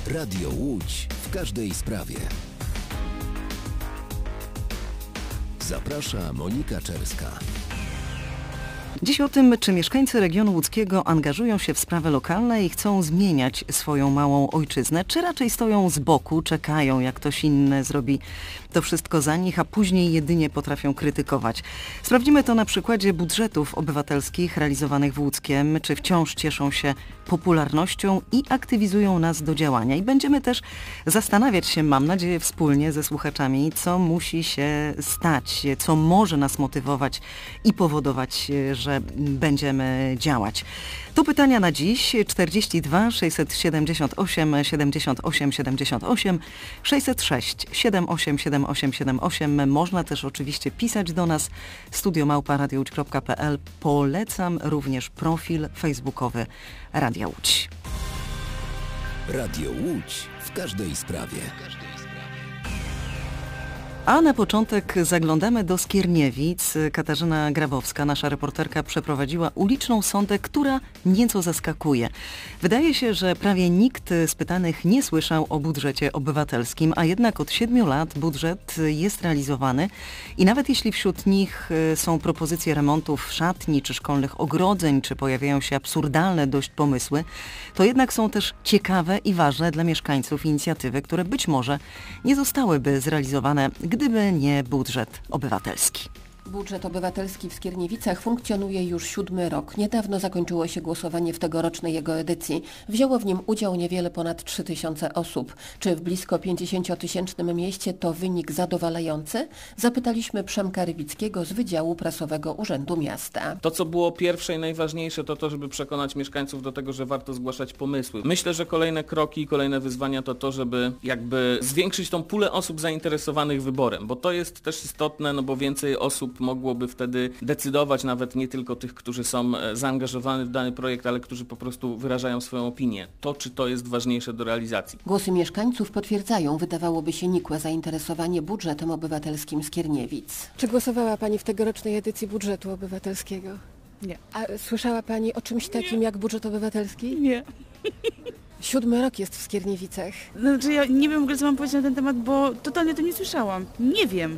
Radio Łódź w każdej sprawie. Zaprasza Monika Czerska. Dziś o tym, czy mieszkańcy regionu łódzkiego angażują się w sprawy lokalne i chcą zmieniać swoją małą ojczyznę, czy raczej stoją z boku, czekają, jak ktoś inny zrobi to wszystko za nich, a później jedynie potrafią krytykować. Sprawdzimy to na przykładzie budżetów obywatelskich realizowanych w Łódzkiem, czy wciąż cieszą się popularnością i aktywizują nas do działania. I będziemy też zastanawiać się, mam nadzieję, wspólnie ze słuchaczami, co musi się stać, co może nas motywować i powodować, że będziemy działać. Tu pytania na dziś 42 678 78 78 606 78 78 78. Można też oczywiście pisać do nas studio@radiołódź.pl. Polecam również profil facebookowy Radia Łódź. Radio Łódź w każdej sprawie. A na początek zaglądamy do Skierniewic. Katarzyna Grabowska, nasza reporterka, przeprowadziła uliczną sondę, która nieco zaskakuje. Wydaje się, że prawie nikt z pytanych nie słyszał o budżecie obywatelskim, a jednak od 7 lat budżet jest realizowany i nawet jeśli wśród nich są propozycje remontów szatni czy szkolnych ogrodzeń, czy pojawiają się absurdalne dość pomysły, to jednak są też ciekawe i ważne dla mieszkańców inicjatywy, które być może nie zostałyby zrealizowane, gdyby nie budżet obywatelski. Budżet obywatelski w Skierniewicach funkcjonuje już 7 rok. Niedawno zakończyło się głosowanie w tegorocznej jego edycji. Wzięło w nim udział niewiele ponad 3000 osób. Czy w blisko 50-tysięcznym mieście to wynik zadowalający? Zapytaliśmy Przemka Rybickiego z Wydziału Prasowego Urzędu Miasta. To, co było pierwsze i najważniejsze, to to, żeby przekonać mieszkańców do tego, że warto zgłaszać pomysły. Myślę, że kolejne kroki, kolejne wyzwania to to, żeby jakby zwiększyć tą pulę osób zainteresowanych wyborem, bo to jest też istotne, no bo więcej osób mogłoby wtedy decydować, nawet nie tylko tych, którzy są zaangażowani w dany projekt, ale którzy po prostu wyrażają swoją opinię. To, czy to jest ważniejsze do realizacji. Głosy mieszkańców potwierdzają, wydawałoby się, nikłe zainteresowanie budżetem obywatelskim Skierniewic. Czy głosowała Pani w tegorocznej edycji budżetu obywatelskiego? Nie. A słyszała Pani o czymś takim jak budżet obywatelski? Nie. 7 rok jest w Skierniewicach. Znaczy ja nie wiem w ogóle, co mam powiedzieć na ten temat, bo totalnie o tym nie słyszałam. Nie wiem.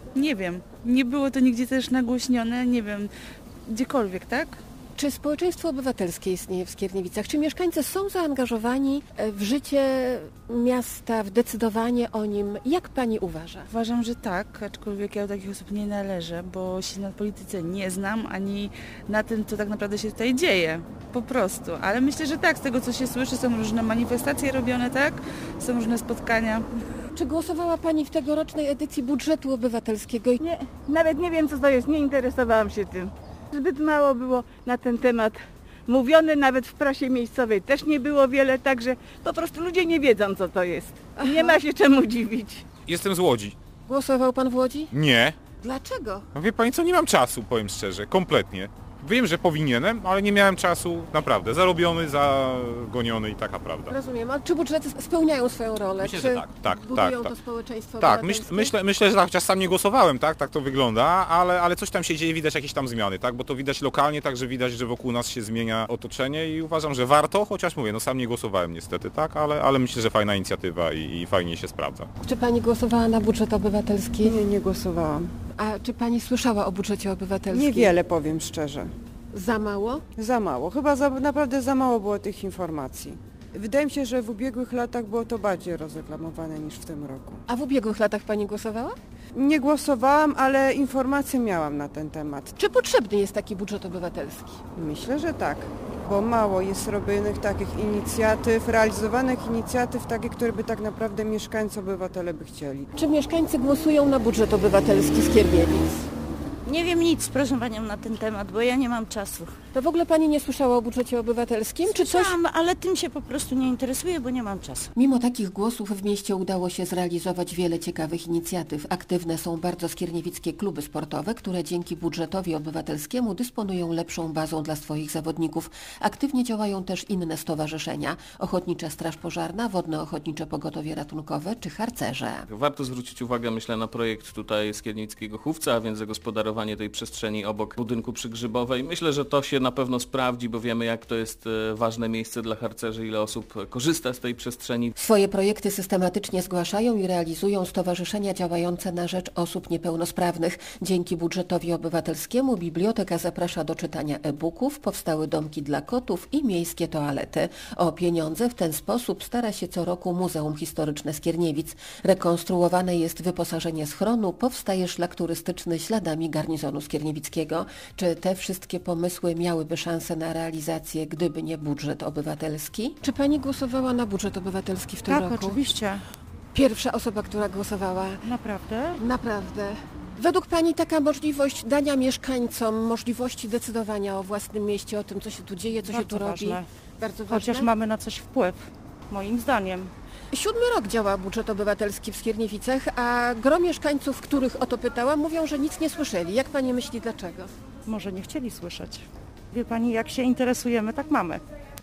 Nie było to nigdzie też nagłośnione, nie wiem, gdziekolwiek, tak? Czy społeczeństwo obywatelskie istnieje w Skierniewicach? Czy mieszkańcy są zaangażowani w życie miasta, w decydowanie o nim? Jak Pani uważa? Uważam, że tak, aczkolwiek ja do takich osób nie należę, bo się na polityce nie znam, ani na tym, co tak naprawdę się tutaj dzieje. Po prostu. Ale myślę, że tak, z tego co się słyszy, są różne manifestacje robione, tak? Są różne spotkania. Czy głosowała Pani w tegorocznej edycji budżetu obywatelskiego? Nie, nawet nie wiem, co to jest, nie interesowałam się tym. Zbyt mało było na ten temat mówione, nawet w prasie miejscowej też nie było wiele, także po prostu ludzie nie wiedzą, co to jest. Nie ma się czemu dziwić. Jestem z Łodzi. Głosował Pan w Łodzi? Nie. Dlaczego? No wie Pani co, nie mam czasu, powiem szczerze, kompletnie. Wiem, że powinienem, ale nie miałem czasu, naprawdę. Zarobiony, zagoniony i taka prawda. Rozumiem. A czy budżety spełniają swoją rolę? Myślę, czy że tak. budują to społeczeństwo Tak, obywatelskie? myślę, że tak, chociaż sam nie głosowałem, tak to wygląda, ale coś tam się dzieje, widać jakieś tam zmiany, tak, bo to widać lokalnie, także widać, że wokół nas się zmienia otoczenie i uważam, że warto, chociaż mówię, no sam nie głosowałem niestety, tak, ale myślę, że fajna inicjatywa i fajnie się sprawdza. Czy Pani głosowała na budżet obywatelski? Nie głosowałam. A czy Pani słyszała o budżecie obywatelskim? Niewiele, powiem szczerze. Za mało? Za mało. Chyba naprawdę za mało było tych informacji. Wydaje mi się, że w ubiegłych latach było to bardziej rozreklamowane niż w tym roku. A w ubiegłych latach Pani głosowała? Nie głosowałam, ale informacje miałam na ten temat. Czy potrzebny jest taki budżet obywatelski? Myślę, że tak, bo mało jest robionych takich inicjatyw, realizowanych inicjatyw takich, które by tak naprawdę mieszkańcy, obywatele by chcieli. Czy mieszkańcy głosują na budżet obywatelski Skierniewic? Nie wiem nic, proszę Panią, na ten temat, bo ja nie mam czasu. To w ogóle Pani nie słyszała o budżecie obywatelskim? Czy coś? Słyszałam, ale tym się po prostu nie interesuję, bo nie mam czasu. Mimo takich głosów w mieście udało się zrealizować wiele ciekawych inicjatyw. Aktywne są bardzo skierniewickie kluby sportowe, które dzięki budżetowi obywatelskiemu dysponują lepszą bazą dla swoich zawodników. Aktywnie działają też inne stowarzyszenia. Ochotnicza Straż Pożarna, Wodne Ochotnicze Pogotowie Ratunkowe czy harcerze. Warto zwrócić uwagę, myślę, na projekt tutaj skierniewickiego Chówca, a więc zagospodarowanie tej przestrzeni obok budynku przy Grzybowej. Myślę, że to się na pewno sprawdzi, bo wiemy, jak to jest ważne miejsce dla harcerzy, ile osób korzysta z tej przestrzeni. Swoje projekty systematycznie zgłaszają i realizują stowarzyszenia działające na rzecz osób niepełnosprawnych. Dzięki budżetowi obywatelskiemu biblioteka zaprasza do czytania e-booków, powstały domki dla kotów i miejskie toalety. O pieniądze w ten sposób stara się co roku Muzeum Historyczne Skierniewic. Rekonstruowane jest wyposażenie schronu, powstaje szlak turystyczny śladami garnizonu skierniewickiego. Czy te wszystkie pomysły miałyby szansę na realizację, gdyby nie budżet obywatelski? Czy pani głosowała na budżet obywatelski w tym roku? Tak, oczywiście. Pierwsza osoba, która głosowała. Naprawdę? Naprawdę. Według pani taka możliwość dania mieszkańcom możliwości decydowania o własnym mieście, o tym, co się tu dzieje, co się tu robi? Bardzo ważne. Chociaż mamy na coś wpływ, moim zdaniem. 7. rok działa budżet obywatelski w Skierniewicach, a gro mieszkańców, których o to pytałam, mówią, że nic nie słyszeli. Jak pani myśli, dlaczego? Może nie chcieli słyszeć. Wie pani, jak się interesujemy, tak mamy.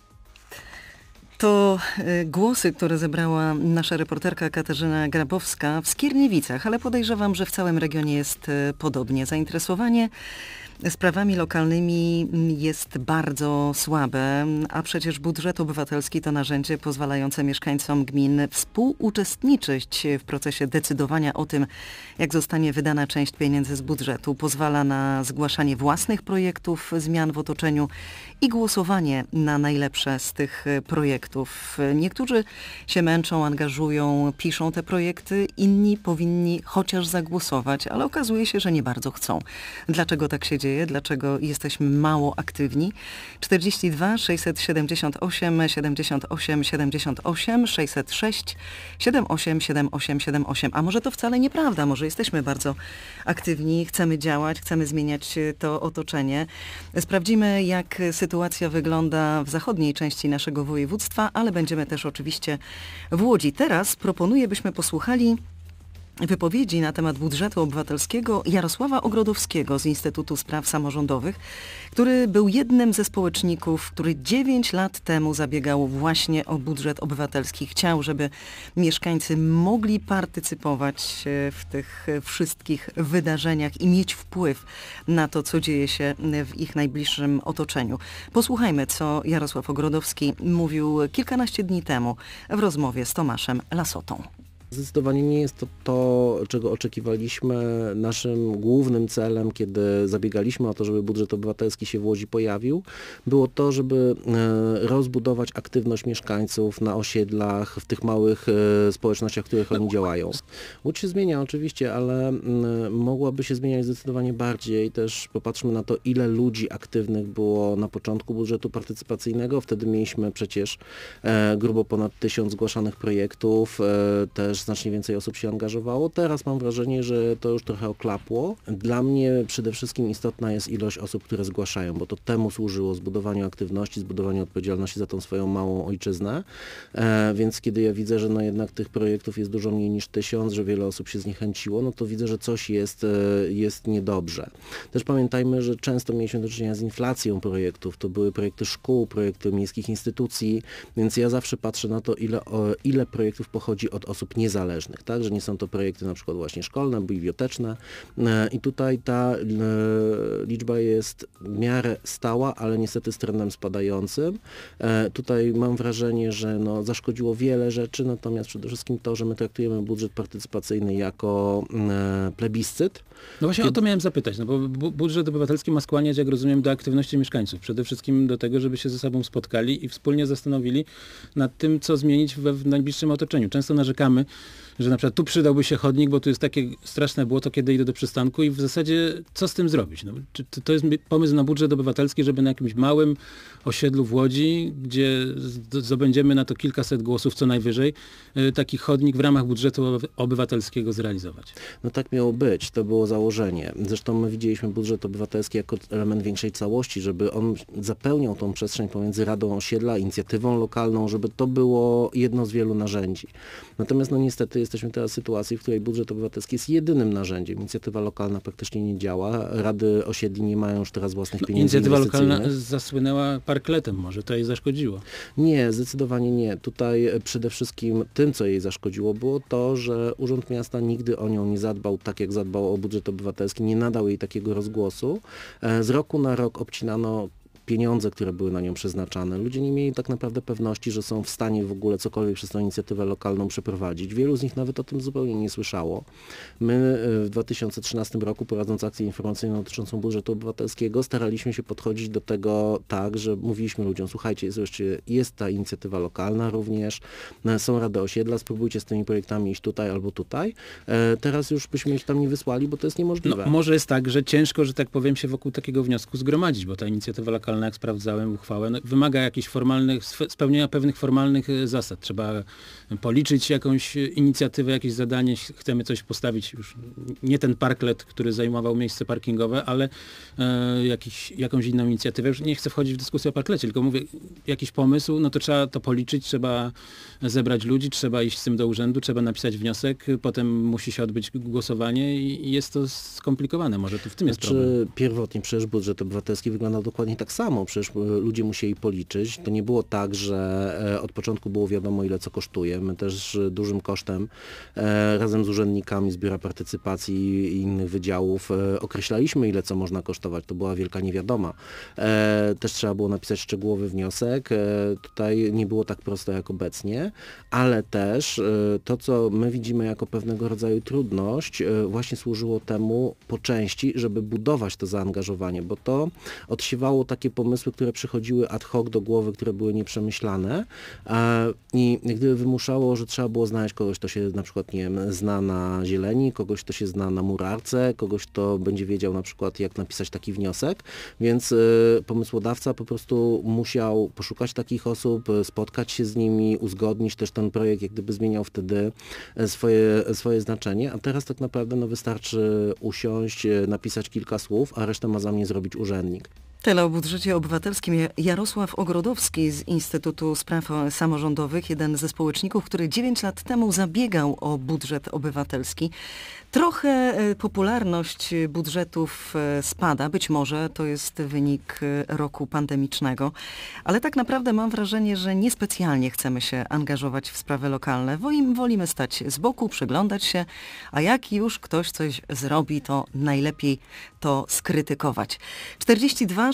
To głosy, które zebrała nasza reporterka Katarzyna Grabowska w Skierniewicach, ale podejrzewam, że w całym regionie jest podobnie. Zainteresowanie sprawami lokalnymi jest bardzo słabe, a przecież budżet obywatelski to narzędzie pozwalające mieszkańcom gmin współuczestniczyć w procesie decydowania o tym, jak zostanie wydana część pieniędzy z budżetu. Pozwala na zgłaszanie własnych projektów zmian w otoczeniu i głosowanie na najlepsze z tych projektów. Niektórzy się męczą, angażują, piszą te projekty, inni powinni chociaż zagłosować, ale okazuje się, że nie bardzo chcą. Dlaczego tak się dzieje? Dlaczego jesteśmy mało aktywni? 42 678 78 78 606 78 78 78. A może to wcale nieprawda? Może jesteśmy bardzo aktywni, chcemy działać, chcemy zmieniać to otoczenie. Sprawdzimy, jak sytuacja wygląda w zachodniej części naszego województwa, ale będziemy też oczywiście w Łodzi. Teraz proponuję, byśmy posłuchali wypowiedzi na temat budżetu obywatelskiego Jarosława Ogrodowskiego z Instytutu Spraw Samorządowych, który był jednym ze społeczników, który 9 lat temu zabiegał właśnie o budżet obywatelski. Chciał, żeby mieszkańcy mogli partycypować w tych wszystkich wydarzeniach i mieć wpływ na to, co dzieje się w ich najbliższym otoczeniu. Posłuchajmy, co Jarosław Ogrodowski mówił kilkanaście dni temu w rozmowie z Tomaszem Lasotą. Zdecydowanie nie jest to, czego oczekiwaliśmy. Naszym głównym celem, kiedy zabiegaliśmy o to, żeby budżet obywatelski się w Łodzi pojawił, było to, żeby rozbudować aktywność mieszkańców na osiedlach, w tych małych społecznościach, w których oni działają. Łódź się zmienia oczywiście, ale mogłaby się zmieniać zdecydowanie bardziej. Też popatrzmy na to, ile ludzi aktywnych było na początku budżetu partycypacyjnego. Wtedy mieliśmy przecież grubo ponad 1000 zgłaszanych projektów, też znacznie więcej osób się angażowało. Teraz mam wrażenie, że to już trochę oklapło. Dla mnie przede wszystkim istotna jest ilość osób, które zgłaszają, bo to temu służyło zbudowaniu aktywności, zbudowaniu odpowiedzialności za tą swoją małą ojczyznę. Więc kiedy ja widzę, że no jednak tych projektów jest dużo mniej niż 1000, że wiele osób się zniechęciło, no to widzę, że coś jest niedobrze. Też pamiętajmy, że często mieliśmy do czynienia z inflacją projektów. To były projekty szkół, projekty miejskich instytucji, więc ja zawsze patrzę na to, ile projektów pochodzi od osób niezależnych, tak? Że nie są to projekty na przykład właśnie szkolne, biblioteczne i tutaj ta liczba jest w miarę stała, ale niestety z trendem spadającym. Tutaj mam wrażenie, że no, zaszkodziło wiele rzeczy, natomiast przede wszystkim to, że my traktujemy budżet partycypacyjny jako plebiscyt. No właśnie o to miałem zapytać, no bo budżet obywatelski ma skłaniać, jak rozumiem, do aktywności mieszkańców. Przede wszystkim do tego, żeby się ze sobą spotkali i wspólnie zastanowili nad tym, co zmienić w najbliższym otoczeniu. Często narzekamy, że na przykład tu przydałby się chodnik, bo tu jest takie straszne błoto, kiedy idę do przystanku i w zasadzie co z tym zrobić? No, czy to jest pomysł na budżet obywatelski, żeby na jakimś małym osiedlu w Łodzi, gdzie zdobędziemy na to kilkaset głosów co najwyżej, taki chodnik w ramach budżetu obywatelskiego zrealizować? No tak miało być, to było założenie. Zresztą my widzieliśmy budżet obywatelski jako element większej całości, żeby on zapełniał tą przestrzeń pomiędzy Radą Osiedla, inicjatywą lokalną, żeby to było jedno z wielu narzędzi. Natomiast no niestety jesteśmy teraz w sytuacji, w której budżet obywatelski jest jedynym narzędziem. Inicjatywa lokalna praktycznie nie działa. Rady osiedli nie mają już teraz własnych pieniędzy Inicjatywa lokalna zasłynęła parkletem, może to jej zaszkodziło? Nie, zdecydowanie nie. Tutaj przede wszystkim tym, co jej zaszkodziło, było to, że Urząd Miasta nigdy o nią nie zadbał tak, jak zadbał o budżet obywatelski, nie nadał jej takiego rozgłosu. Z roku na rok obcinano pieniądze, które były na nią przeznaczane. Ludzie nie mieli tak naprawdę pewności, że są w stanie w ogóle cokolwiek przez tą inicjatywę lokalną przeprowadzić. Wielu z nich nawet o tym zupełnie nie słyszało. My w 2013 roku, prowadząc akcję informacyjną dotyczącą budżetu obywatelskiego, staraliśmy się podchodzić do tego tak, że mówiliśmy ludziom, słuchajcie, jest ta inicjatywa lokalna również, są rady osiedla, spróbujcie z tymi projektami iść tutaj albo tutaj. Teraz już byśmy ich tam nie wysłali, bo to jest niemożliwe. No, może jest tak, że ciężko, że tak powiem, się wokół takiego wniosku zgromadzić, bo ta inicjatywa lokalna, jak sprawdzałem uchwałę, wymaga jakichś spełnienia pewnych formalnych zasad. Trzeba policzyć jakąś inicjatywę, jakieś zadanie, chcemy coś postawić, już nie ten parklet, który zajmował miejsce parkingowe, ale jakąś inną inicjatywę. Już nie chcę wchodzić w dyskusję o parklecie, tylko mówię, jakiś pomysł, no to trzeba to policzyć, trzeba zebrać ludzi, trzeba iść z tym do urzędu, trzeba napisać wniosek, potem musi się odbyć głosowanie i jest to skomplikowane. Może tu w tym jest problem. Pierwotnie przecież budżet obywatelski wyglądał dokładnie tak samo. Przecież ludzie musieli policzyć. To nie było tak, że od początku było wiadomo, ile co kosztuje. My też dużym kosztem razem z urzędnikami z Biura Partycypacji i innych wydziałów określaliśmy, ile co można kosztować. To była wielka niewiadoma. Też trzeba było napisać szczegółowy wniosek. Tutaj nie było tak prosto jak obecnie, ale też to, co my widzimy jako pewnego rodzaju trudność, właśnie służyło temu po części, żeby budować to zaangażowanie, bo to odsiewało takie pomysły, które przychodziły ad hoc do głowy, które były nieprzemyślane i gdyby wymuszało, że trzeba było znaleźć kogoś, kto się na przykład, nie wiem, zna na zieleni, kogoś, kto się zna na murarce, kogoś, kto będzie wiedział na przykład, jak napisać taki wniosek, więc pomysłodawca po prostu musiał poszukać takich osób, spotkać się z nimi, uzgodnić też ten projekt, jak gdyby zmieniał wtedy swoje znaczenie, a teraz tak naprawdę wystarczy usiąść, napisać kilka słów, a resztę ma za mnie zrobić urzędnik. Tyle o budżecie obywatelskim. Jarosław Ogrodowski z Instytutu Spraw Samorządowych, jeden ze społeczników, który 9 lat temu zabiegał o budżet obywatelski. Trochę popularność budżetów spada, być może to jest wynik roku pandemicznego, ale tak naprawdę mam wrażenie, że niespecjalnie chcemy się angażować w sprawy lokalne. Wolimy stać z boku, przyglądać się, a jak już ktoś coś zrobi, to najlepiej to skrytykować. 42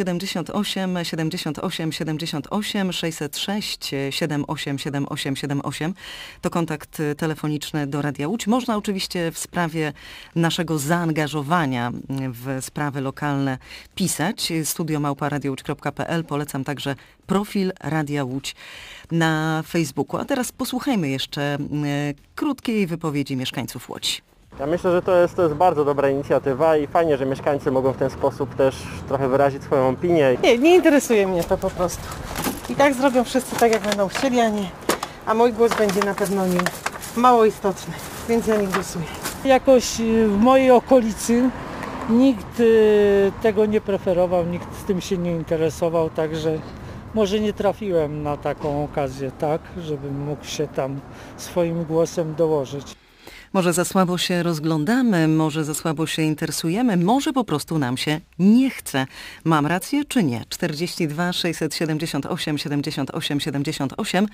678 78 78 606 78 78 78 to kontakt telefoniczny do Radia Łódź. Można oczywiście w sprawie naszego zaangażowania w sprawy lokalne pisać. studio@radiowódź.pl. Polecam także profil Radia Łódź na Facebooku. A teraz posłuchajmy jeszcze krótkiej wypowiedzi mieszkańców Łodzi. Ja myślę, że to jest bardzo dobra inicjatywa i fajnie, że mieszkańcy mogą w ten sposób też trochę wyrazić swoją opinię. Nie interesuje mnie to po prostu. I tak zrobią wszyscy tak, jak będą chcieli, a mój głos będzie na pewno mało istotny, więc ja nie głosuję. Jakoś w mojej okolicy nikt tego nie preferował, nikt z tym się nie interesował, także może nie trafiłem na taką okazję, tak, żebym mógł się tam swoim głosem dołożyć. Może za słabo się rozglądamy, może za słabo się interesujemy, może po prostu nam się nie chce. Mam rację czy nie? 42 678 78 78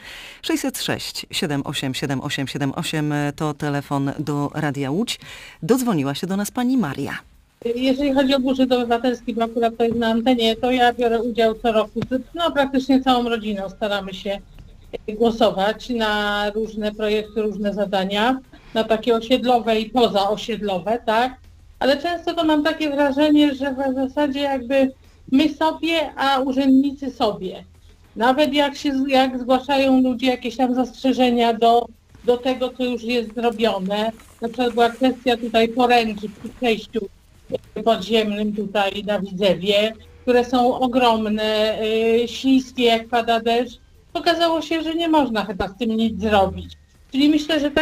606 78 78 78 to telefon do Radia Łódź. Dodzwoniła się do nas pani Maria. Jeżeli chodzi o budżet obywatelski, bo akurat to jest na antenie, to ja biorę udział co roku. Praktycznie całą rodziną staramy się głosować na różne projekty, różne zadania, na takie osiedlowe i pozaosiedlowe, tak? Ale często to mam takie wrażenie, że w zasadzie jakby my sobie, a urzędnicy sobie. Nawet jak zgłaszają ludzie jakieś tam zastrzeżenia do tego, co już jest zrobione, na przykład była kwestia tutaj poręczy przy przejściu podziemnym tutaj na Widzewie, które są ogromne, śliskie jak pada deszcz. Okazało się, że nie można chyba z tym nic zrobić. Czyli myślę, że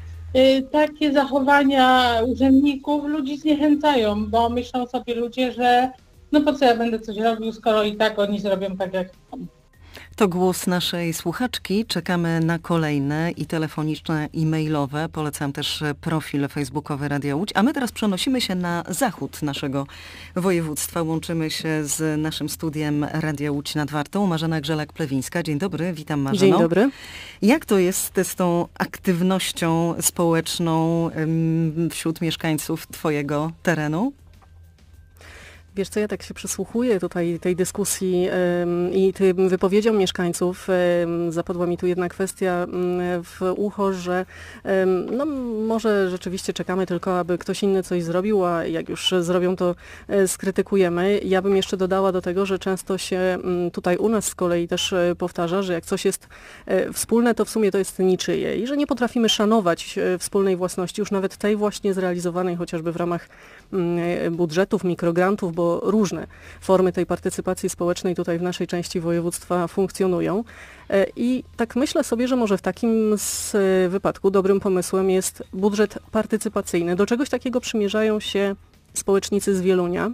takie zachowania urzędników ludzi zniechęcają, bo myślą sobie ludzie, że no po co ja będę coś robił, skoro i tak oni zrobią tak jak chcą. To głos naszej słuchaczki. Czekamy na kolejne i telefoniczne, i mailowe. Polecam też profil facebookowy Radia Łódź. A my teraz przenosimy się na zachód naszego województwa. Łączymy się z naszym studiem Radia Łódź nad Wartą. Marzena Grzelak-Plewińska. Dzień dobry, witam Marzeno. Dzień dobry. Jak to jest z tą aktywnością społeczną wśród mieszkańców twojego terenu? Wiesz co, ja tak się przysłuchuję tutaj tej dyskusji i tym wypowiedziom mieszkańców. Zapadła mi tu jedna kwestia w ucho, że no może rzeczywiście czekamy tylko, aby ktoś inny coś zrobił, a jak już zrobią, to skrytykujemy. Ja bym jeszcze dodała do tego, że często się tutaj u nas z kolei też powtarza, że jak coś jest wspólne, to w sumie to jest niczyje i że nie potrafimy szanować wspólnej własności, już nawet tej właśnie zrealizowanej chociażby w ramach budżetów, mikrograntów, bo różne formy tej partycypacji społecznej tutaj w naszej części województwa funkcjonują. I tak myślę sobie, że może w takim wypadku dobrym pomysłem jest budżet partycypacyjny. Do czegoś takiego przymierzają się społecznicy z Wielunia.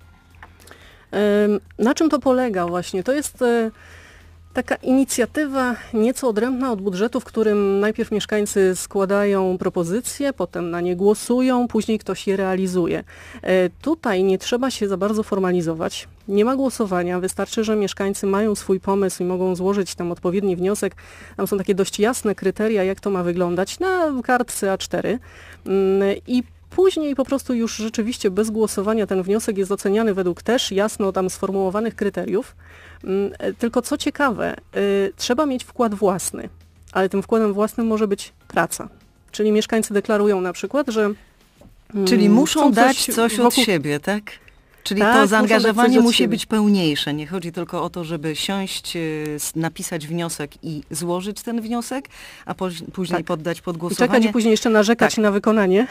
Na czym to polega właśnie? To jest taka inicjatywa nieco odrębna od budżetu, w którym najpierw mieszkańcy składają propozycje, potem na nie głosują, później ktoś je realizuje. Tutaj nie trzeba się za bardzo formalizować. Nie ma głosowania, wystarczy, że mieszkańcy mają swój pomysł i mogą złożyć tam odpowiedni wniosek. Tam są takie dość jasne kryteria, jak to ma wyglądać na kartce A4 i później po prostu już rzeczywiście bez głosowania ten wniosek jest oceniany według też jasno tam sformułowanych kryteriów. Tylko co ciekawe, trzeba mieć wkład własny, ale tym wkładem własnym może być praca. Czyli mieszkańcy deklarują na przykład, że Czyli muszą dać coś od siebie, tak? Czyli tak, to zaangażowanie musi być pełniejsze. Nie chodzi tylko o to, żeby siąść, napisać wniosek i złożyć ten wniosek, a później poddać pod głosowanie. I czekać i później jeszcze narzekać na wykonanie.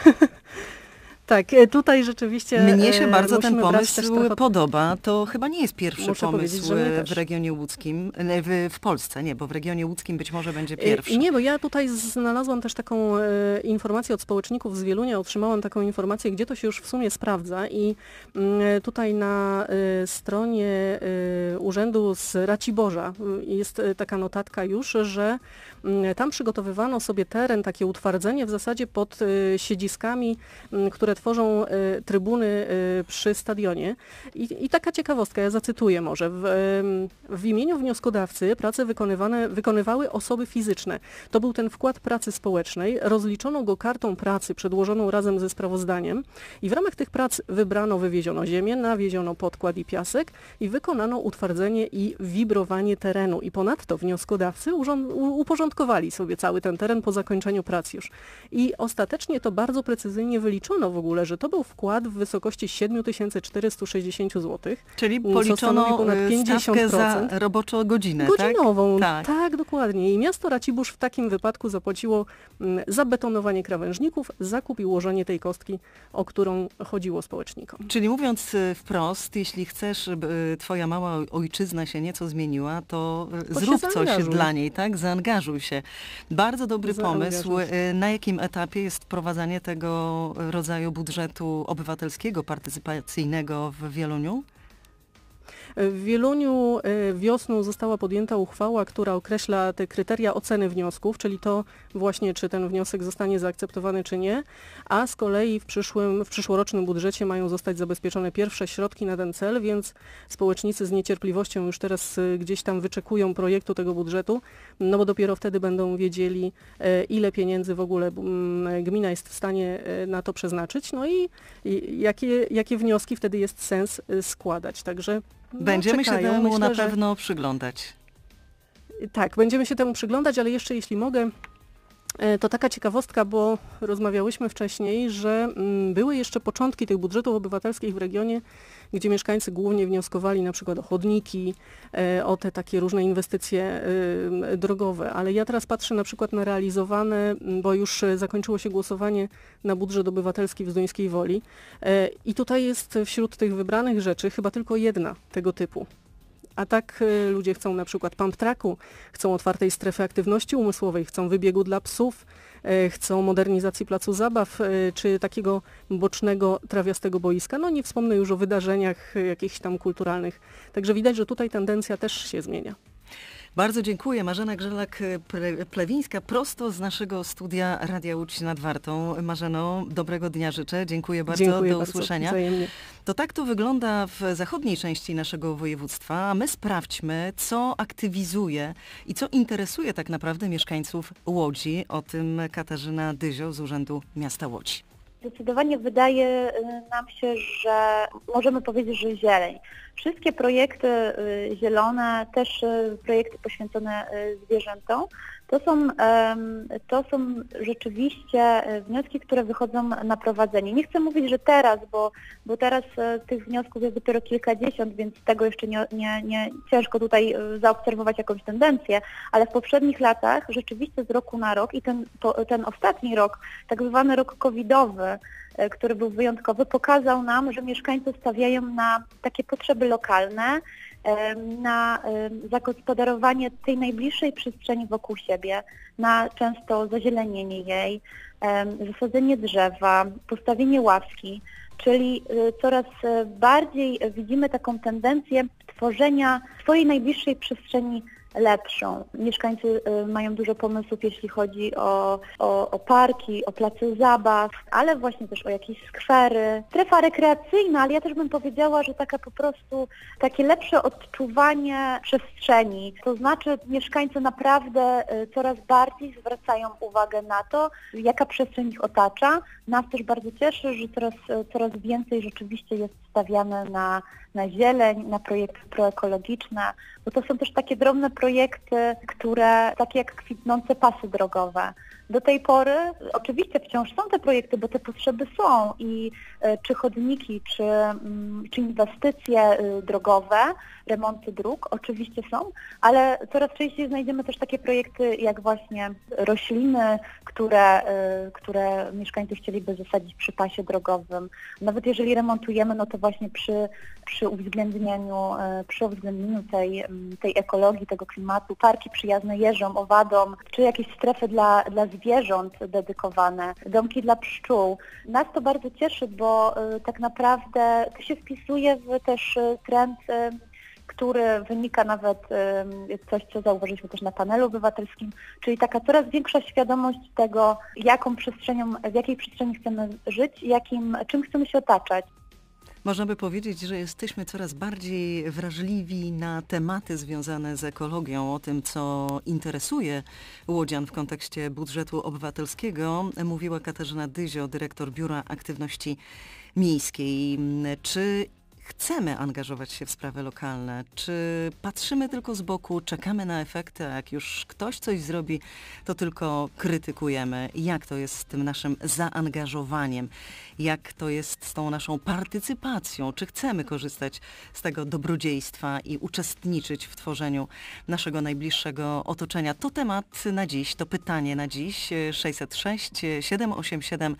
Tak, tutaj rzeczywiście mnie się bardzo ten pomysł podoba. To chyba nie jest pierwszy pomysł w regionie łódzkim, w Polsce, nie, bo w regionie łódzkim być może będzie pierwszy. Nie, bo ja tutaj znalazłam też taką informację od społeczników z Wielunia, otrzymałam taką informację, gdzie to się już w sumie sprawdza i tutaj na stronie urzędu z Raciborza jest taka notatka już, że tam przygotowywano sobie teren, takie utwardzenie w zasadzie pod siedziskami, które tworzą trybuny przy stadionie. I taka ciekawostka, ja zacytuję może. W imieniu wnioskodawcy prace wykonywały osoby fizyczne. To był ten wkład pracy społecznej. Rozliczono go kartą pracy przedłożoną razem ze sprawozdaniem i w ramach tych prac wywieziono ziemię, nawieziono podkład i piasek i wykonano utwardzenie i wibrowanie terenu. I ponadto wnioskodawcy uporządkowali sobie cały ten teren po zakończeniu prac już. I ostatecznie to bardzo precyzyjnie wyliczono w ogóle, że to był wkład w wysokości 7460 zł. Czyli policzono ponad 50% stawkę za roboczą godzinę, godzinową, tak, dokładnie. I miasto Racibórz w takim wypadku zapłaciło zabetonowanie krawężników, zakup i ułożenie tej kostki, o którą chodziło społecznikom. Czyli mówiąc wprost, jeśli chcesz, żeby twoja mała ojczyzna się nieco zmieniła, to zrób coś dla niej, tak? Zaangażuj się. Bardzo dobry pomysł. Na jakim etapie jest wprowadzanie tego rodzaju budżetu obywatelskiego, partycypacyjnego w Wieluniu? W Wieluniu wiosną została podjęta uchwała, która określa te kryteria oceny wniosków, czyli to właśnie, czy ten wniosek zostanie zaakceptowany, czy nie, a z kolei w przyszłorocznym budżecie mają zostać zabezpieczone pierwsze środki na ten cel, więc społecznicy z niecierpliwością już teraz gdzieś tam wyczekują projektu tego budżetu, no bo dopiero wtedy będą wiedzieli, ile pieniędzy w ogóle gmina jest w stanie na to przeznaczyć, no i jakie wnioski wtedy jest sens składać. Także będziemy się temu na pewno przyglądać. Tak, będziemy się temu przyglądać, ale jeszcze jeśli mogę, to taka ciekawostka, bo rozmawiałyśmy wcześniej, że były jeszcze początki tych budżetów obywatelskich w regionie, gdzie mieszkańcy głównie wnioskowali na przykład o chodniki, o te takie różne inwestycje drogowe, ale ja teraz patrzę na przykład na realizowane, bo już zakończyło się głosowanie na budżet obywatelski w Zduńskiej Woli i tutaj jest wśród tych wybranych rzeczy chyba tylko jedna tego typu. A tak ludzie chcą na przykład pump tracku, chcą otwartej strefy aktywności umysłowej, chcą wybiegu dla psów, chcą modernizacji placu zabaw, czy takiego bocznego, trawiastego boiska. No nie wspomnę już o wydarzeniach jakichś tam kulturalnych. Także widać, że tutaj tendencja też się zmienia. Bardzo dziękuję. Marzena Grzelak-Plewińska prosto z naszego studia Radia Łódź nad Wartą. Marzeno, dobrego dnia życzę. Dziękuję bardzo. Do usłyszenia. Wzajemnie. To tak to wygląda w zachodniej części naszego województwa, a my sprawdźmy, co aktywizuje i co interesuje tak naprawdę mieszkańców Łodzi. O tym Katarzyna Dyzio z Urzędu Miasta Łodzi. Zdecydowanie wydaje nam się, że możemy powiedzieć, że zieleń. Wszystkie projekty zielone, też projekty poświęcone zwierzętom, to są rzeczywiście wnioski, które wychodzą na prowadzenie. Nie chcę mówić, że teraz, bo teraz tych wniosków jest dopiero kilkadziesiąt, więc tego jeszcze nie ciężko tutaj zaobserwować jakąś tendencję, ale w poprzednich latach rzeczywiście z roku na rok i ten ostatni rok, tak zwany rok covidowy, który był wyjątkowy, pokazał nam, że mieszkańcy stawiają na takie potrzeby lokalne, na zagospodarowanie tej najbliższej przestrzeni wokół siebie, na często zazielenienie jej, zasadzenie drzewa, postawienie ławki, czyli coraz bardziej widzimy taką tendencję tworzenia swojej najbliższej przestrzeni lepszą. Mieszkańcy mają dużo pomysłów, jeśli chodzi o parki, o place zabaw, ale właśnie też o jakieś skwery. Strefa rekreacyjna, ale ja też bym powiedziała, że taka po prostu takie lepsze odczuwanie przestrzeni. To znaczy mieszkańcy naprawdę coraz bardziej zwracają uwagę na to, jaka przestrzeń ich otacza. Nas też bardzo cieszy, że coraz więcej rzeczywiście jest stawiane na zieleń, na projekty proekologiczne, bo to są też takie drobne projekty, które, takie jak kwitnące pasy drogowe. Do tej pory oczywiście wciąż są te projekty, bo te potrzeby są i czy chodniki, czy inwestycje drogowe, remonty dróg oczywiście są, ale coraz częściej znajdziemy też takie projekty jak właśnie rośliny, które mieszkańcy chcieliby zasadzić przy pasie drogowym. Nawet jeżeli remontujemy, no to właśnie przy uwzględnieniu tej ekologii, tego klimatu, parki przyjazne jeżom, owadom, czy jakieś strefy dla zwierząt dedykowane, domki dla pszczół. Nas to bardzo cieszy, bo tak naprawdę to się wpisuje w też trend, który wynika nawet coś, co zauważyliśmy też na panelu obywatelskim, czyli taka coraz większa świadomość tego, w jakiej przestrzeni chcemy żyć, czym chcemy się otaczać. Można by powiedzieć, że jesteśmy coraz bardziej wrażliwi na tematy związane z ekologią, o tym, co interesuje łodzian w kontekście budżetu obywatelskiego. Mówiła Katarzyna Dyzio, dyrektor Biura Aktywności Miejskiej. Czy chcemy angażować się w sprawy lokalne? Czy patrzymy tylko z boku, czekamy na efekty, a jak już ktoś coś zrobi, to tylko krytykujemy? Jak to jest z tym naszym zaangażowaniem? Jak to jest z tą naszą partycypacją? Czy chcemy korzystać z tego dobrodziejstwa i uczestniczyć w tworzeniu naszego najbliższego otoczenia? To temat na dziś, to pytanie na dziś. 606 787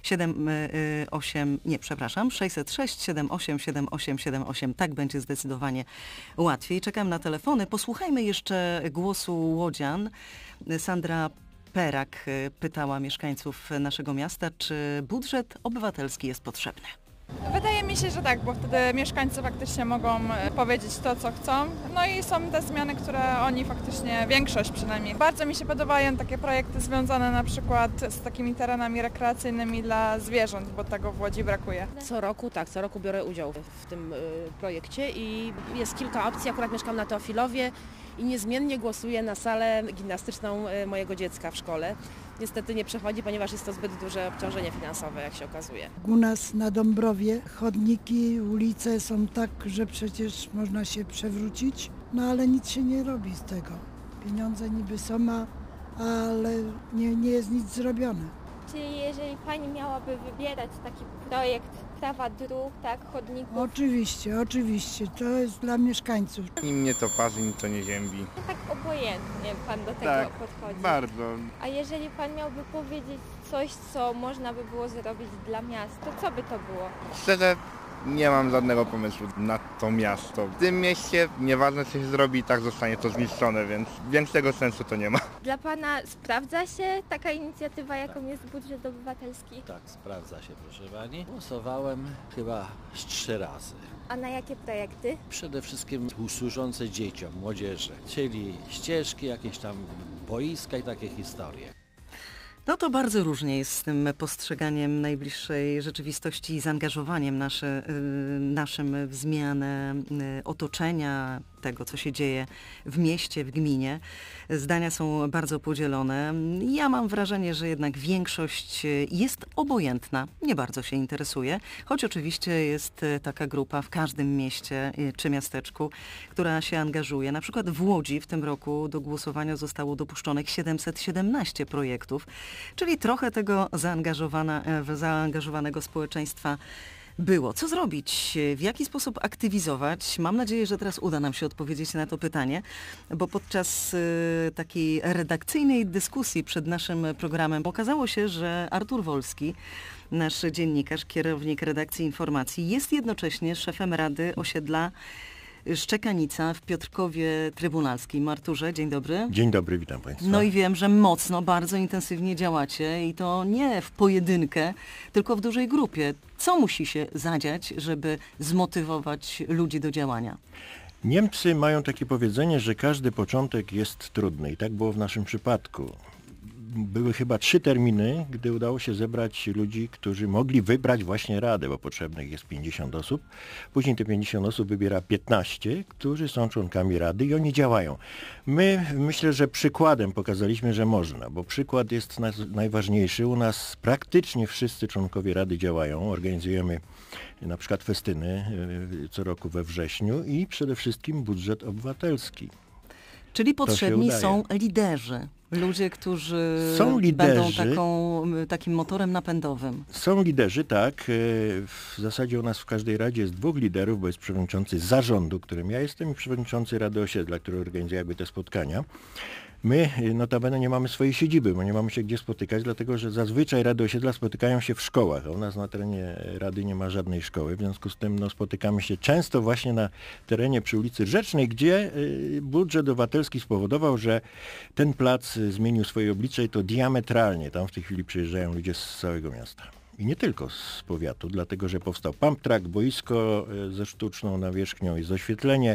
606 7878. Tak będzie zdecydowanie łatwiej. Czekam na telefony. Posłuchajmy jeszcze głosu łodzian. Sandra Perak pytała mieszkańców naszego miasta, czy budżet obywatelski jest potrzebny. Wydaje mi się, że tak, bo wtedy mieszkańcy faktycznie mogą powiedzieć to, co chcą. No i są te zmiany, które oni faktycznie, większość przynajmniej. Bardzo mi się podobają takie projekty związane na przykład z takimi terenami rekreacyjnymi dla zwierząt, bo tego w Łodzi brakuje. Co roku biorę udział w tym projekcie i jest kilka opcji. Akurat mieszkam na Teofilowie i niezmiennie głosuję na salę gimnastyczną mojego dziecka w szkole. Niestety nie przechodzi, ponieważ jest to zbyt duże obciążenie finansowe, jak się okazuje. U nas na Dąbrowie chodniki, ulice są tak, że przecież można się przewrócić, no ale nic się nie robi z tego. Pieniądze niby są, ale nie jest nic zrobione. Czyli jeżeli Pani miałaby wybierać taki projekt prawa dróg, tak, chodników? Oczywiście, to jest dla mieszkańców. Ni mnie to parzy, ni to nie ziębi. Tak obojętnie Pan do tego podchodzi. Bardzo. A jeżeli Pan miałby powiedzieć coś, co można by było zrobić dla miasta, to co by to było? Szczerze, nie mam żadnego pomysłu na to miasto. W tym mieście nieważne co się zrobi, tak zostanie to zniszczone, więc większego sensu to nie ma. Dla Pana sprawdza się taka inicjatywa, jaką jest budżet obywatelski? Tak, sprawdza się, proszę Pani. Głosowałem chyba 3 razy. A na jakie projekty? Przede wszystkim służące dzieciom, młodzieży, czyli ścieżki, jakieś tam boiska i takie historie. No to bardzo różnie jest z tym postrzeganiem najbliższej rzeczywistości i zaangażowaniem naszym w zmianę otoczenia, tego, co się dzieje w mieście, w gminie. Zdania są bardzo podzielone. Ja mam wrażenie, że jednak większość jest obojętna, nie bardzo się interesuje, choć oczywiście jest taka grupa w każdym mieście czy miasteczku, która się angażuje. Na przykład w Łodzi w tym roku do głosowania zostało dopuszczonych 717 projektów, czyli trochę tego zaangażowanego społeczeństwa było. Co zrobić? W jaki sposób aktywizować? Mam nadzieję, że teraz uda nam się odpowiedzieć na to pytanie, bo podczas takiej redakcyjnej dyskusji przed naszym programem okazało się, że Artur Wolski, nasz dziennikarz, kierownik redakcji Informacji, jest jednocześnie szefem Rady Osiedla Szczekanica w Piotrkowie Trybunalskim. Arturze, dzień dobry. Dzień dobry, witam Państwa. No i wiem, że mocno, bardzo intensywnie działacie i to nie w pojedynkę, tylko w dużej grupie. Co musi się zadziać, żeby zmotywować ludzi do działania? Niemcy mają takie powiedzenie, że każdy początek jest trudny i tak było w naszym przypadku. Były chyba 3 terminy, gdy udało się zebrać ludzi, którzy mogli wybrać właśnie radę, bo potrzebnych jest 50 osób. Później te 50 osób wybiera 15, którzy są członkami rady i oni działają. Myślę, że przykładem pokazaliśmy, że można, bo przykład jest najważniejszy. U nas praktycznie wszyscy członkowie rady działają. Organizujemy na przykład festyny co roku we wrześniu i przede wszystkim budżet obywatelski. Czyli potrzebni są liderzy. Ludzie, którzy będą takim motorem napędowym. Są liderzy, tak. W zasadzie u nas w każdej radzie jest 2 liderów, bo jest przewodniczący zarządu, którym ja jestem, i przewodniczący Rady Osiedla, który organizuje te spotkania. My notabene nie mamy swojej siedziby, bo nie mamy się gdzie spotykać, dlatego że zazwyczaj Rady Osiedla spotykają się w szkołach, a u nas na terenie Rady nie ma żadnej szkoły, w związku z tym spotykamy się często właśnie na terenie przy ulicy Rzecznej, gdzie budżet obywatelski spowodował, że ten plac zmienił swoje oblicze i to diametralnie. Tam w tej chwili przyjeżdżają ludzie z całego miasta. I nie tylko z powiatu, dlatego że powstał pump track, boisko ze sztuczną nawierzchnią i z oświetlenie.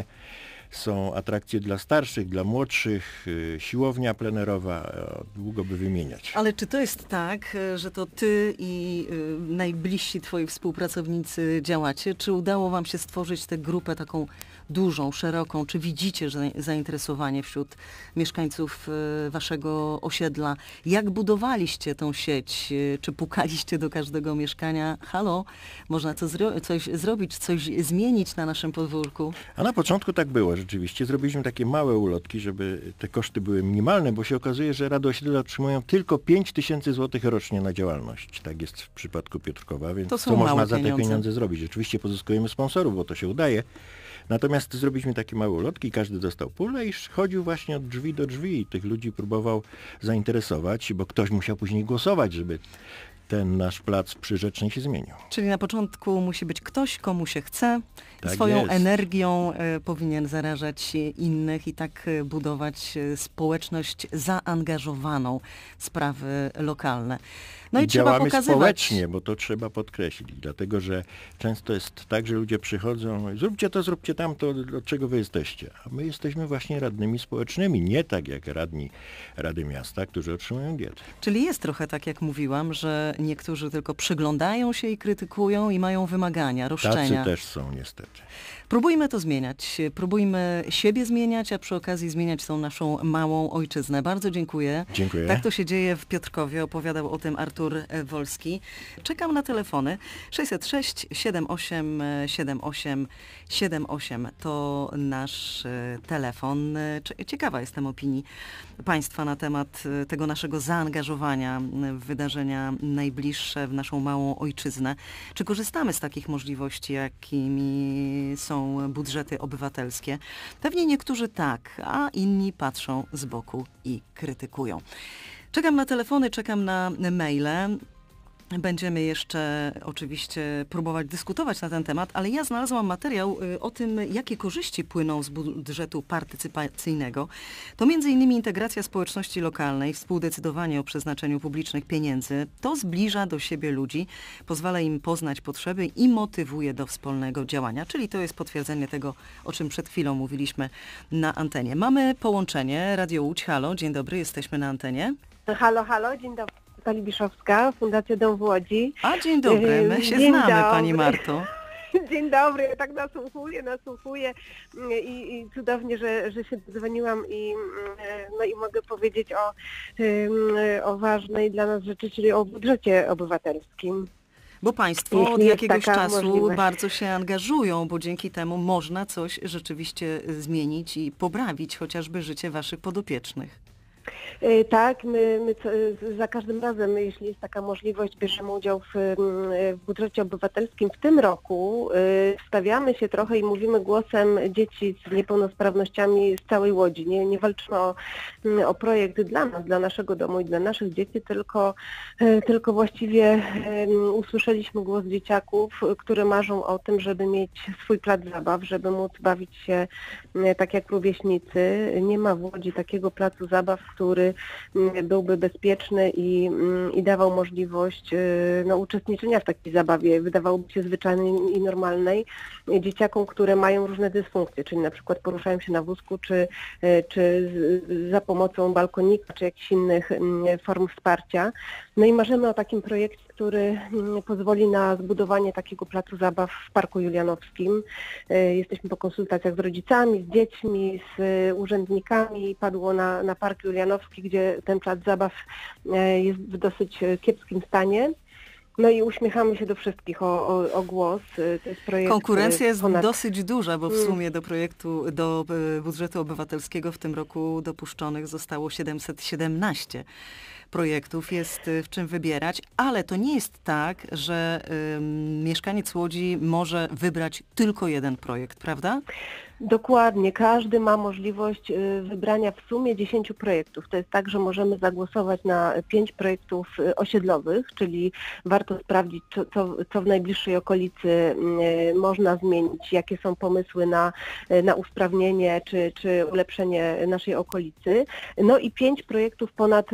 Są atrakcje dla starszych, dla młodszych, siłownia plenerowa, długo by wymieniać. Ale czy to jest tak, że to ty i najbliżsi twoi współpracownicy działacie? Czy udało wam się stworzyć tę grupę taką dużą, szeroką? Czy widzicie zainteresowanie wśród mieszkańców waszego osiedla? Jak budowaliście tą sieć? Czy pukaliście do każdego mieszkania? Halo, można coś zrobić, coś zmienić na naszym podwórku? A na początku tak było. Rzeczywiście zrobiliśmy takie małe ulotki, żeby te koszty były minimalne, bo się okazuje, że Rady Osiedla otrzymują tylko 5000 zł rocznie na działalność. Tak jest w przypadku Piotrkowa, więc co można za te pieniądze zrobić? Oczywiście pozyskujemy sponsorów, bo to się udaje. Natomiast zrobiliśmy takie małe ulotki, każdy dostał pulę i chodził właśnie od drzwi do drzwi i tych ludzi próbował zainteresować, bo ktoś musiał później głosować, żeby ten nasz plac przy Rzecznej się zmienił. Czyli na początku musi być ktoś, komu się chce, tak swoją jest. Energią powinien zarażać innych i tak budować społeczność zaangażowaną w sprawy lokalne. No i trzeba działamy pokazywać społecznie, bo to trzeba podkreślić, dlatego że często jest tak, że ludzie przychodzą, zróbcie to, zróbcie tamto, od czego wy jesteście. A my jesteśmy właśnie radnymi społecznymi, nie tak jak radni Rady Miasta, którzy otrzymują dietę. Czyli jest trochę tak, jak mówiłam, że niektórzy tylko przyglądają się i krytykują i mają wymagania, roszczenia. Tacy też są niestety. Próbujmy to zmieniać. Próbujmy siebie zmieniać, a przy okazji zmieniać tą naszą małą ojczyznę. Bardzo dziękuję. Dziękuję. Tak to się dzieje w Piotrkowie. Opowiadał o tym Artur Wolski. Czekam na telefony. 606 78 78 78 to nasz telefon. Ciekawa jestem opinii Państwa na temat tego naszego zaangażowania w wydarzenia najbliższe w naszą małą ojczyznę. Czy korzystamy z takich możliwości, jakimi są budżety obywatelskie? Pewnie niektórzy tak, a inni patrzą z boku i krytykują. Czekam na telefony, czekam na maile. Będziemy jeszcze oczywiście próbować dyskutować na ten temat, ale ja znalazłam materiał o tym, jakie korzyści płyną z budżetu partycypacyjnego. To m.in. integracja społeczności lokalnej, współdecydowanie o przeznaczeniu publicznych pieniędzy. To zbliża do siebie ludzi, pozwala im poznać potrzeby i motywuje do wspólnego działania. Czyli to jest potwierdzenie tego, o czym przed chwilą mówiliśmy na antenie. Mamy połączenie. Radio Łódź, halo, dzień dobry, jesteśmy na antenie. Halo, halo, dzień dobry. Libiszowska, Fundacja Dom w Łodzi. A dzień dobry, my się znamy, Pani Marto. Dzień dobry, ja tak nasłuchuję i cudownie, że się dzwoniłam i mogę powiedzieć o ważnej dla nas rzeczy, czyli o budżecie obywatelskim. Bo Państwo od jakiegoś czasu bardzo się angażują, bo dzięki temu można coś rzeczywiście zmienić i poprawić chociażby życie Waszych podopiecznych. Tak, my za każdym razem, jeśli jest taka możliwość, bierzemy udział w budżecie obywatelskim. W tym roku stawiamy się trochę i mówimy głosem dzieci z niepełnosprawnościami z całej Łodzi. Nie walczymy o projekt dla nas, dla naszego domu i dla naszych dzieci, tylko właściwie usłyszeliśmy głos dzieciaków, które marzą o tym, żeby mieć swój plac zabaw, żeby móc bawić się tak jak rówieśnicy. Nie ma w Łodzi takiego placu zabaw, który byłby bezpieczny i dawał możliwość uczestniczenia w takiej zabawie, wydawałoby się zwyczajnej i normalnej, dzieciakom, które mają różne dysfunkcje, czyli na przykład poruszają się na wózku, czy za pomocą balkonika, czy jakichś innych form wsparcia. No i marzymy o takim projekcie, który pozwoli na zbudowanie takiego placu zabaw w Parku Julianowskim. Jesteśmy po konsultacjach z rodzicami, z dziećmi, z urzędnikami. Padło na Park Julianowski, gdzie ten plac zabaw jest w dosyć kiepskim stanie. No i uśmiechamy się do wszystkich o głos. To jest projekt. Konkurencja jest dosyć duża, bo w sumie do budżetu obywatelskiego w tym roku dopuszczonych zostało 717 projektów, jest w czym wybierać, ale to nie jest tak, że mieszkaniec Łodzi może wybrać tylko jeden projekt, prawda? Dokładnie, każdy ma możliwość wybrania w sumie 10 projektów. To jest tak, że możemy zagłosować na 5 projektów osiedlowych, czyli warto sprawdzić, co w najbliższej okolicy można zmienić, jakie są pomysły na usprawnienie czy ulepszenie naszej okolicy. No i 5 projektów ponad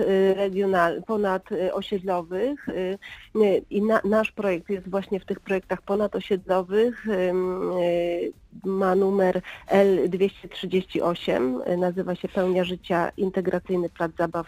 osiedlowych i nasz projekt jest właśnie w tych projektach ponadosiedlowych. Ma numer L238, nazywa się Pełnia Życia, integracyjny plac zabaw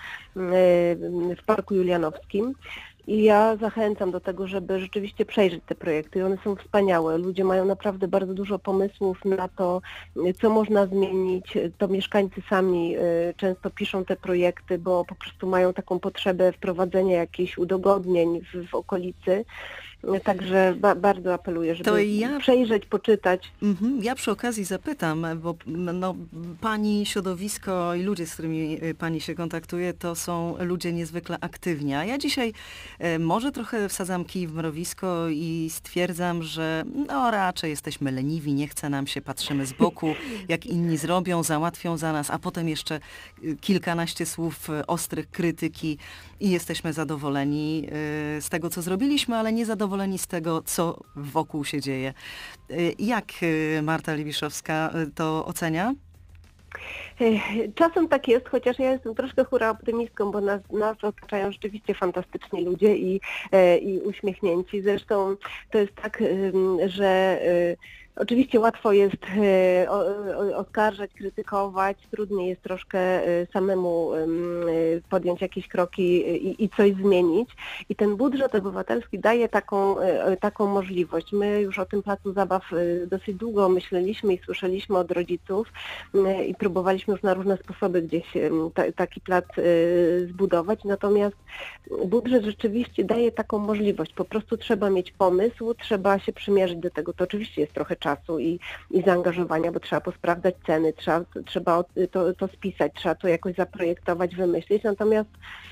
w Parku Julianowskim. I ja zachęcam do tego, żeby rzeczywiście przejrzeć te projekty. One są wspaniałe. Ludzie mają naprawdę bardzo dużo pomysłów na to, co można zmienić. To mieszkańcy sami często piszą te projekty, bo po prostu mają taką potrzebę wprowadzenia jakichś udogodnień w okolicy. Także bardzo apeluję, żeby przejrzeć, poczytać. Ja przy okazji zapytam, bo pani środowisko i ludzie, z którymi pani się kontaktuje, to są ludzie niezwykle aktywni. A ja dzisiaj może trochę wsadzam kij w mrowisko i stwierdzam, że raczej jesteśmy leniwi, nie chce nam się, patrzymy z boku, jak inni zrobią, załatwią za nas, a potem jeszcze kilkanaście słów ostrych krytyki i jesteśmy zadowoleni z tego, co zrobiliśmy, ale nie zadowoleni z tego, co wokół się dzieje. Jak Marta Libiszowska to Czasem tak jest, chociaż ja jestem troszkę hura optymistką, bo nas otaczają rzeczywiście fantastyczni ludzie i uśmiechnięci. Zresztą to jest tak, że oczywiście łatwo jest oskarżać, krytykować, trudniej jest troszkę samemu podjąć jakieś kroki i coś zmienić. I ten budżet obywatelski daje taką możliwość. My już o tym placu zabaw dosyć długo myśleliśmy i słyszeliśmy od rodziców i próbowaliśmy już na różne sposoby gdzieś taki plac zbudować. Natomiast budżet rzeczywiście daje taką możliwość. Po prostu trzeba mieć pomysł, trzeba się przymierzyć do tego. To oczywiście jest trochę czasu i zaangażowania, bo trzeba posprawdzać ceny, trzeba to spisać, trzeba to jakoś zaprojektować, wymyślić. Natomiast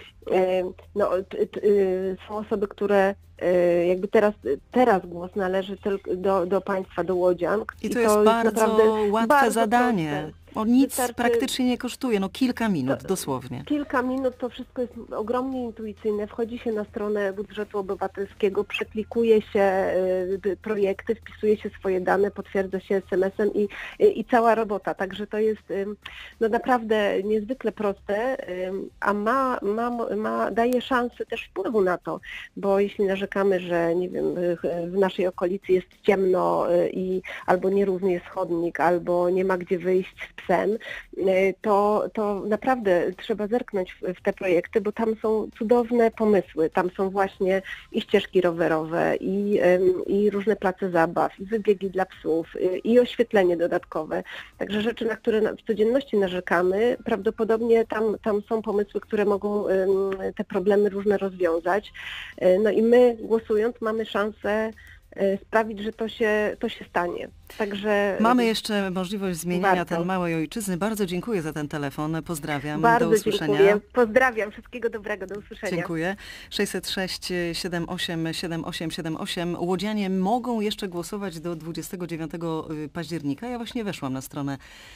są osoby, które jakby teraz głos należy tylko do państwa, do łodzian. I to jest bardzo łatwe zadanie. Nic praktycznie nie kosztuje, kilka minut dosłownie. Kilka minut, to wszystko jest ogromnie intuicyjne. Wchodzi się na stronę budżetu obywatelskiego, przeklikuje się projekty, wpisuje się swoje dane, potwierdza się SMS-em i cała robota. Także to jest naprawdę niezwykle proste, a daje szansę też wpływu na to, bo jeśli narzekamy, że nie wiem, w naszej okolicy jest ciemno albo nierówny jest chodnik, albo nie ma gdzie wyjść z psem, to naprawdę trzeba zerknąć w te projekty, bo tam są cudowne pomysły. Tam są właśnie i ścieżki rowerowe, i różne place zabaw, i wybiegi dla psów, i oświetlenie dodatkowe. Także rzeczy, na które w codzienności narzekamy, prawdopodobnie tam są pomysły, które mogą te problemy różne rozwiązać. No i my, głosując, mamy szansę sprawić, że to się stanie. Także mamy jeszcze możliwość zmieniania warto. tej małej ojczyzny. Bardzo dziękuję za ten telefon. Pozdrawiam. Bardzo do usłyszenia. dziękuję. Pozdrawiam. Wszystkiego dobrego. Do usłyszenia. Dziękuję. 606 78 7878. Łodzianie mogą jeszcze głosować do 29 października. Ja właśnie weszłam na stronę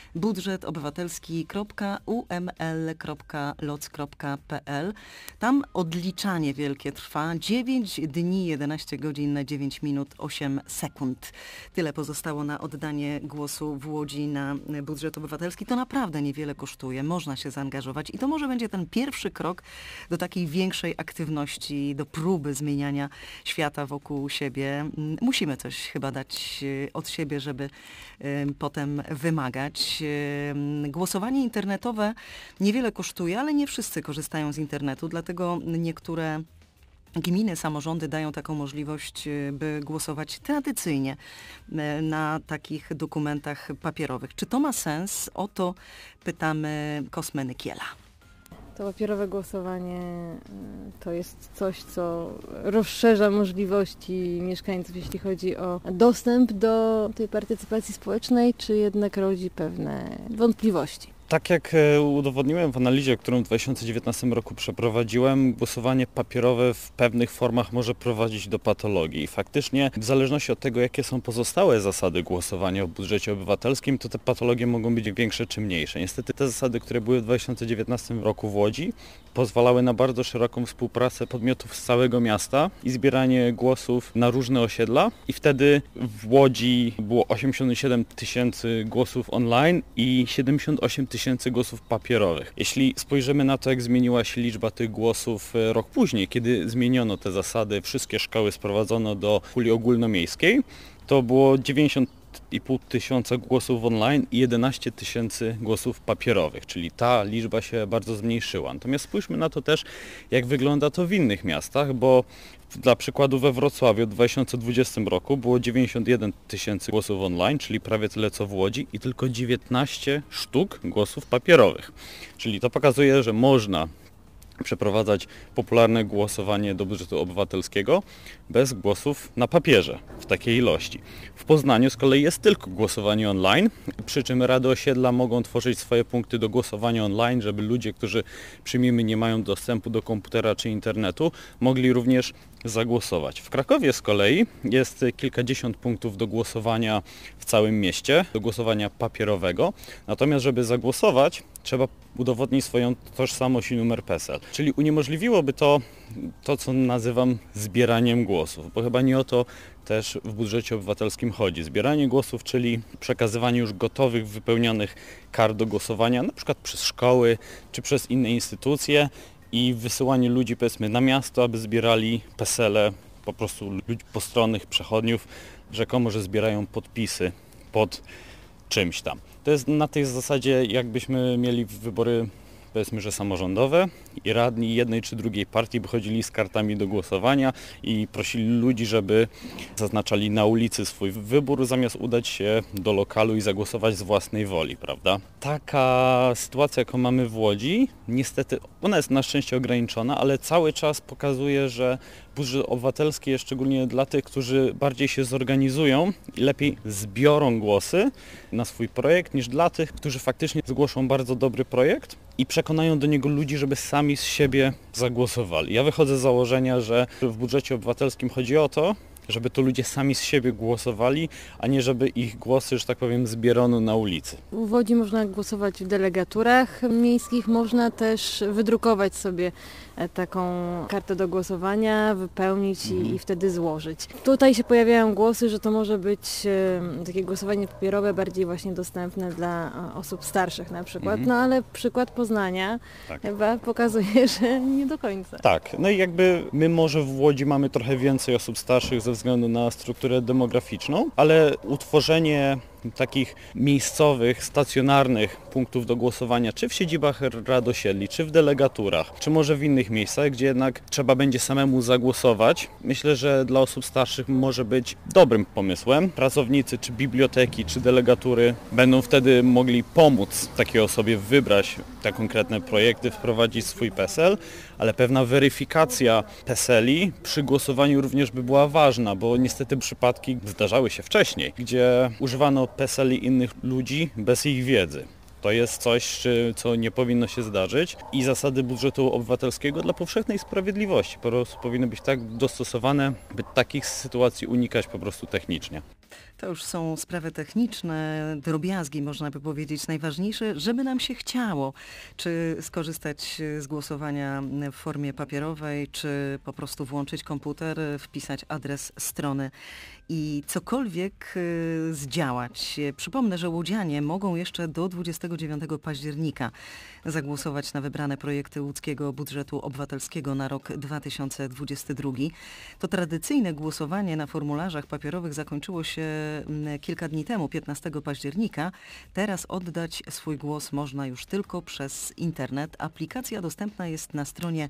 budżetobywatelski.uml.loc.pl. Tam odliczanie wielkie trwa. 9 dni, 11 godzin, 9 minut, 8 sekund. Tyle pozostało na oddanie głosu w Łodzi na budżet obywatelski. To naprawdę niewiele kosztuje, można się zaangażować i to może będzie ten pierwszy krok do takiej większej aktywności, do próby zmieniania świata wokół siebie. Musimy coś chyba dać od siebie, żeby potem wymagać. Głosowanie internetowe niewiele kosztuje, ale nie wszyscy korzystają z internetu, dlatego niektóre gminy, samorządy dają taką możliwość, by głosować tradycyjnie na takich dokumentach papierowych. Czy to ma sens? O to pytamy Kosmę Nykiela. To papierowe głosowanie to jest coś, co rozszerza możliwości mieszkańców, jeśli chodzi o dostęp do tej partycypacji społecznej, czy jednak rodzi pewne wątpliwości? Tak jak udowodniłem w analizie, którą w 2019 roku przeprowadziłem, głosowanie papierowe w pewnych formach może prowadzić do patologii. I faktycznie w zależności od tego, jakie są pozostałe zasady głosowania w budżecie obywatelskim, to te patologie mogą być większe czy mniejsze. Niestety te zasady, które były w 2019 roku w Łodzi, pozwalały na bardzo szeroką współpracę podmiotów z całego miasta i zbieranie głosów na różne osiedla. I wtedy w Łodzi było 87 tysięcy głosów online i 78 tysięcy głosów papierowych. Jeśli spojrzymy na to, jak zmieniła się liczba tych głosów rok później, kiedy zmieniono te zasady, wszystkie szkoły sprowadzono do puli ogólnomiejskiej, to było 90,5 tysiąca głosów online i 11 tysięcy głosów papierowych, czyli ta liczba się bardzo zmniejszyła. Natomiast spójrzmy na to też, jak wygląda to w innych miastach, bo dla przykładu we Wrocławiu w 2020 roku było 91 tysięcy głosów online, czyli prawie tyle co w Łodzi i tylko 19 sztuk głosów papierowych. Czyli to pokazuje, że można przeprowadzać popularne głosowanie do budżetu obywatelskiego bez głosów na papierze w takiej ilości. W Poznaniu z kolei jest tylko głosowanie online, przy czym rady osiedla mogą tworzyć swoje punkty do głosowania online, żeby ludzie, którzy przyjmijmy nie mają dostępu do komputera czy internetu, mogli również zagłosować. W Krakowie z kolei jest kilkadziesiąt punktów do głosowania w całym mieście, do głosowania papierowego. Natomiast żeby zagłosować, trzeba udowodnić swoją tożsamość i numer PESEL. Czyli uniemożliwiłoby to, co nazywam zbieraniem głosów, bo chyba nie o to też w budżecie obywatelskim chodzi. Zbieranie głosów, czyli przekazywanie już gotowych, wypełnionych kart do głosowania, na przykład przez szkoły czy przez inne instytucje, i wysyłanie ludzi, powiedzmy, na miasto, aby zbierali PESEL-e, po prostu ludzi postronnych, przechodniów, rzekomo, że zbierają podpisy pod czymś tam. To jest na tej zasadzie, jakbyśmy mieli wybory, powiedzmy, że samorządowe i radni jednej czy drugiej partii by chodzili z kartami do głosowania i prosili ludzi, żeby zaznaczali na ulicy swój wybór, zamiast udać się do lokalu i zagłosować z własnej woli, prawda? Taka sytuacja, jaką mamy w Łodzi, niestety ona jest na szczęście ograniczona, ale cały czas pokazuje, że budżet obywatelski jest szczególnie dla tych, którzy bardziej się zorganizują i lepiej zbiorą głosy na swój projekt, niż dla tych, którzy faktycznie zgłoszą bardzo dobry projekt i przekonają do niego ludzi, żeby sami z siebie zagłosowali. Ja wychodzę z założenia, że w budżecie obywatelskim chodzi o to, żeby to ludzie sami z siebie głosowali, a nie żeby ich głosy, że tak powiem, zbierano na ulicy. W Łodzi można głosować w delegaturach miejskich, można też wydrukować sobie taką kartę do głosowania, wypełnić i wtedy złożyć. Tutaj się pojawiają głosy, że to może być takie głosowanie papierowe bardziej właśnie dostępne dla osób starszych na przykład, no ale przykład Poznania chyba pokazuje, że nie do końca. Tak, no i jakby my może w Łodzi mamy trochę więcej osób starszych ze względu na strukturę demograficzną, ale utworzenie takich miejscowych, stacjonarnych punktów do głosowania, czy w siedzibach rad osiedli, czy w delegaturach, czy może w innych miejscach, gdzie jednak trzeba będzie samemu zagłosować, myślę, że dla osób starszych może być dobrym pomysłem. Pracownicy, czy biblioteki, czy delegatury będą wtedy mogli pomóc takiej osobie wybrać te konkretne projekty, wprowadzić swój PESEL, ale pewna weryfikacja PESEL-i przy głosowaniu również by była ważna, bo niestety przypadki zdarzały się wcześniej, gdzie używano PESEL-i innych ludzi bez ich wiedzy. To jest coś, co nie powinno się zdarzyć i zasady budżetu obywatelskiego dla powszechnej sprawiedliwości po prostu powinny być tak dostosowane, by takich sytuacji unikać po prostu technicznie. To już są sprawy techniczne, drobiazgi można by powiedzieć, najważniejsze, żeby nam się chciało, czy skorzystać z głosowania w formie papierowej, czy po prostu włączyć komputer, wpisać adres strony i cokolwiek zdziałać. Przypomnę, że łodzianie mogą jeszcze do 29 października zagłosować na wybrane projekty łódzkiego budżetu obywatelskiego na rok 2022. To tradycyjne głosowanie na formularzach papierowych zakończyło się kilka dni temu, 15 października. Teraz oddać swój głos można już tylko przez internet. Aplikacja dostępna jest na stronie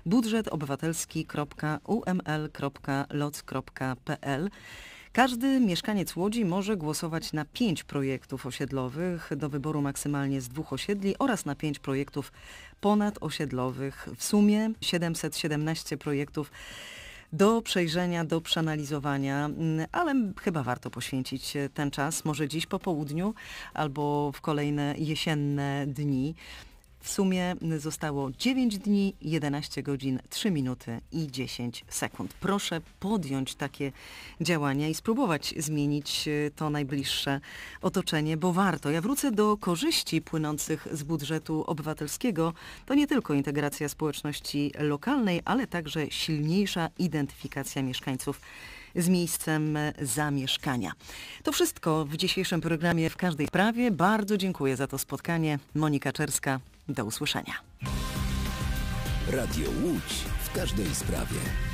budżetobywatelski.uml.loc.pl. Każdy mieszkaniec Łodzi może głosować na 5 projektów osiedlowych, do wyboru maksymalnie z 2 osiedli oraz na 5 projektów ponadosiedlowych. W sumie 717 projektów do przejrzenia, do przeanalizowania, ale chyba warto poświęcić ten czas, może dziś po południu albo w kolejne jesienne dni. W sumie zostało 9 dni, 11 godzin, 3 minuty i 10 sekund. Proszę podjąć takie działania i spróbować zmienić to najbliższe otoczenie, bo warto. Ja wrócę do korzyści płynących z budżetu obywatelskiego. To nie tylko integracja społeczności lokalnej, ale także silniejsza identyfikacja mieszkańców z miejscem zamieszkania. To wszystko w dzisiejszym programie W każdej sprawie. Bardzo dziękuję za to spotkanie. Monika Czerska. Do usłyszenia. Radio Łódź w każdej sprawie.